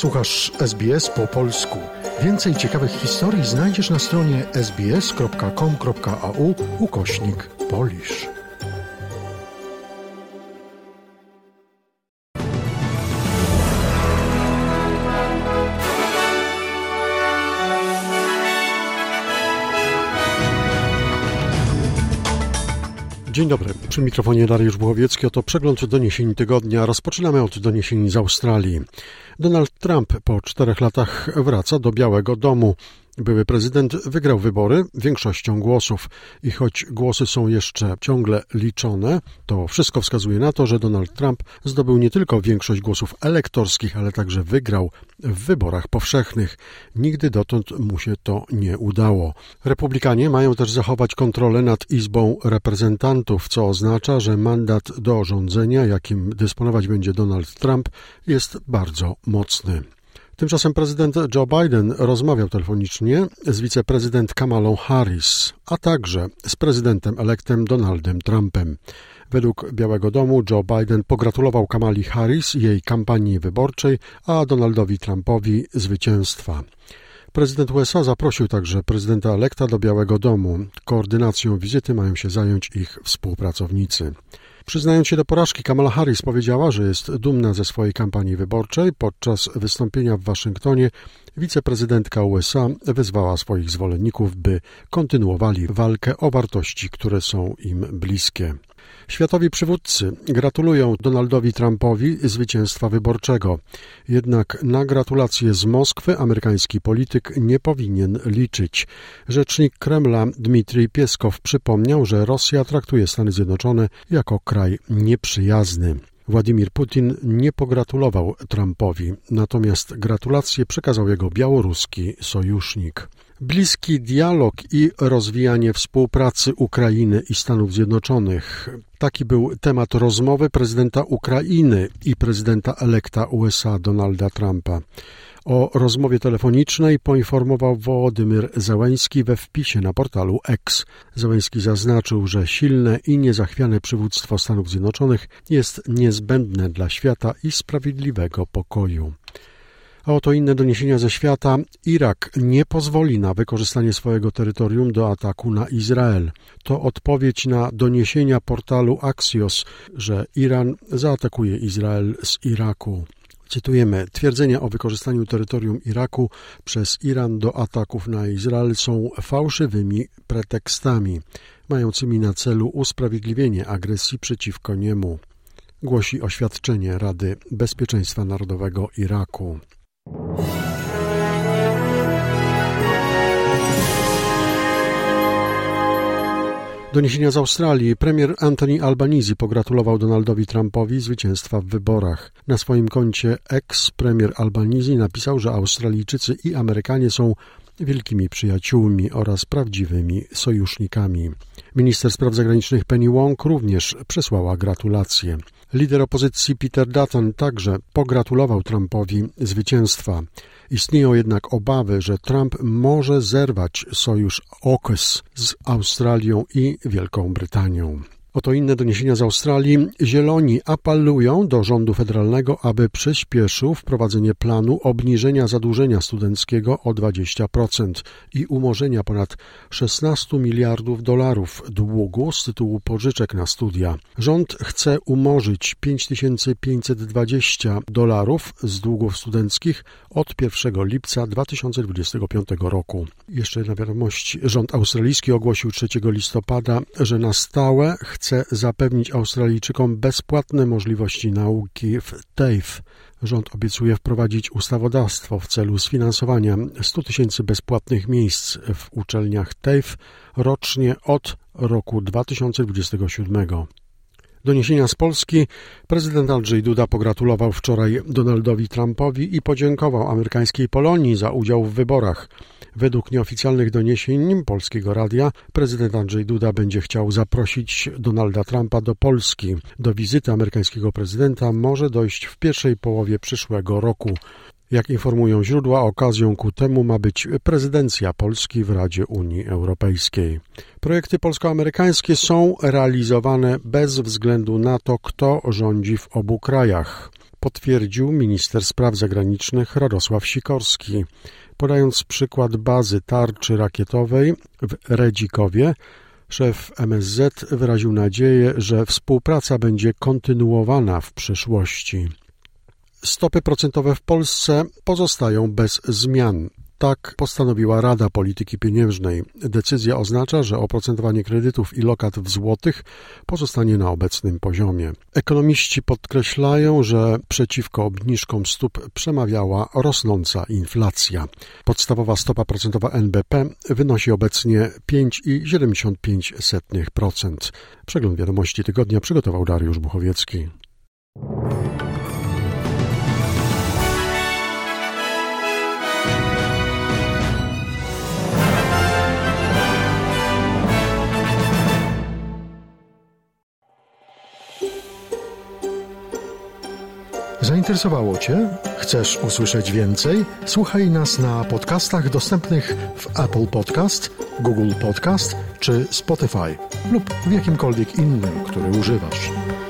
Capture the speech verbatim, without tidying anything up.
Słuchasz S B S po polsku. Więcej ciekawych historii znajdziesz na stronie sbs.com.au ukośnik Polish. Dzień dobry, przy mikrofonie Dariusz Buchowiecki, oto przegląd doniesień tygodnia. Rozpoczynamy od doniesień z Australii. Donald Trump po czterech latach wraca do Białego Domu. Były prezydent wygrał wybory większością głosów i choć głosy są jeszcze ciągle liczone, to wszystko wskazuje na to, że Donald Trump zdobył nie tylko większość głosów elektorskich, ale także wygrał w wyborach powszechnych. Nigdy dotąd mu się to nie udało. Republikanie mają też zachować kontrolę nad Izbą Reprezentantów, co oznacza, że mandat do rządzenia, jakim dysponować będzie Donald Trump, jest bardzo mocny. Tymczasem prezydent Joe Biden rozmawiał telefonicznie z wiceprezydent Kamalą Harris, a także z prezydentem elektem Donaldem Trumpem. Według Białego Domu Joe Biden pogratulował Kamali Harris jej kampanii wyborczej, a Donaldowi Trumpowi zwycięstwa. Prezydent U S A zaprosił także prezydenta elekta do Białego Domu. Koordynacją wizyty mają się zająć ich współpracownicy. Przyznając się do porażki, Kamala Harris powiedziała, że jest dumna ze swojej kampanii wyborczej. Podczas wystąpienia w Waszyngtonie wiceprezydentka U S A wezwała swoich zwolenników, by kontynuowali walkę o wartości, które są im bliskie. Światowi przywódcy gratulują Donaldowi Trumpowi zwycięstwa wyborczego. Jednak na gratulacje z Moskwy amerykański polityk nie powinien liczyć. Rzecznik Kremla Dmitrij Pieskow przypomniał, że Rosja traktuje Stany Zjednoczone jako kraj nieprzyjazny. Władimir Putin nie pogratulował Trumpowi, natomiast gratulacje przekazał jego białoruski sojusznik. Bliski dialog i rozwijanie współpracy Ukrainy i Stanów Zjednoczonych. Taki był temat rozmowy prezydenta Ukrainy i prezydenta elekta U S A Donalda Trumpa. O rozmowie telefonicznej poinformował Wołodymyr Zełenski we wpisie na portalu X. Zełenski zaznaczył, że silne i niezachwiane przywództwo Stanów Zjednoczonych jest niezbędne dla świata i sprawiedliwego pokoju. A oto inne doniesienia ze świata. Irak nie pozwoli na wykorzystanie swojego terytorium do ataku na Izrael. To odpowiedź na doniesienia portalu Axios, że Iran zaatakuje Izrael z Iraku. Cytujemy, twierdzenia o wykorzystaniu terytorium Iraku przez Iran do ataków na Izrael są fałszywymi pretekstami, mającymi na celu usprawiedliwienie agresji przeciwko niemu, głosi oświadczenie Rady Bezpieczeństwa Narodowego Iraku. Doniesienia z Australii. Premier Anthony Albanese pogratulował Donaldowi Trumpowi zwycięstwa w wyborach. Na swoim koncie X premier Albanese napisał, że Australijczycy i Amerykanie są wielkimi przyjaciółmi oraz prawdziwymi sojusznikami. Minister spraw zagranicznych Penny Wong również przesłała gratulacje. Lider opozycji Peter Dutton także pogratulował Trumpowi zwycięstwa. Istnieją jednak obawy, że Trump może zerwać sojusz AUKUS z Australią i Wielką Brytanią. Oto inne doniesienia z Australii. Zieloni apelują do rządu federalnego, aby przyspieszył wprowadzenie planu obniżenia zadłużenia studenckiego o dwadzieścia procent i umorzenia ponad szesnaście miliardów dolarów długu z tytułu pożyczek na studia. Rząd chce umorzyć pięć tysięcy pięćset dwadzieścia dolarów z długów studenckich od pierwszego lipca dwa tysiące dwudziestego piątego roku. Jeszcze jedna wiadomość. Rząd australijski ogłosił trzeciego listopada, że na stałe chce zapewnić Australijczykom bezpłatne możliwości nauki w TAFE. Rząd obiecuje wprowadzić ustawodawstwo w celu sfinansowania stu tysięcy bezpłatnych miejsc w uczelniach TAFE rocznie od roku dwa tysiące dwudziestego siódmego. Doniesienia z Polski. Prezydent Andrzej Duda pogratulował wczoraj Donaldowi Trumpowi i podziękował amerykańskiej Polonii za udział w wyborach. Według nieoficjalnych doniesień Polskiego Radia prezydent Andrzej Duda będzie chciał zaprosić Donalda Trumpa do Polski. Do wizyty amerykańskiego prezydenta może dojść w pierwszej połowie przyszłego roku. Jak informują źródła, okazją ku temu ma być prezydencja Polski w Radzie Unii Europejskiej. Projekty polsko-amerykańskie są realizowane bez względu na to, kto rządzi w obu krajach. potwierdził minister spraw zagranicznych Radosław Sikorski. Podając przykład bazy tarczy rakietowej w Redzikowie, szef M S Z wyraził nadzieję, że współpraca będzie kontynuowana w przyszłości. Stopy procentowe w Polsce pozostają bez zmian. Tak postanowiła Rada Polityki Pieniężnej. Decyzja oznacza, że oprocentowanie kredytów i lokat w złotych pozostanie na obecnym poziomie. Ekonomiści podkreślają, że przeciwko obniżkom stóp przemawiała rosnąca inflacja. Podstawowa stopa procentowa N B P wynosi obecnie pięć przecinek siedemdziesiąt pięć procent. Przegląd wiadomości tygodnia przygotował Dariusz Buchowiecki. Zainteresowało Cię? Chcesz usłyszeć więcej? Słuchaj nas na podcastach dostępnych w Apple Podcast, Google Podcast czy Spotify lub w jakimkolwiek innym, który używasz.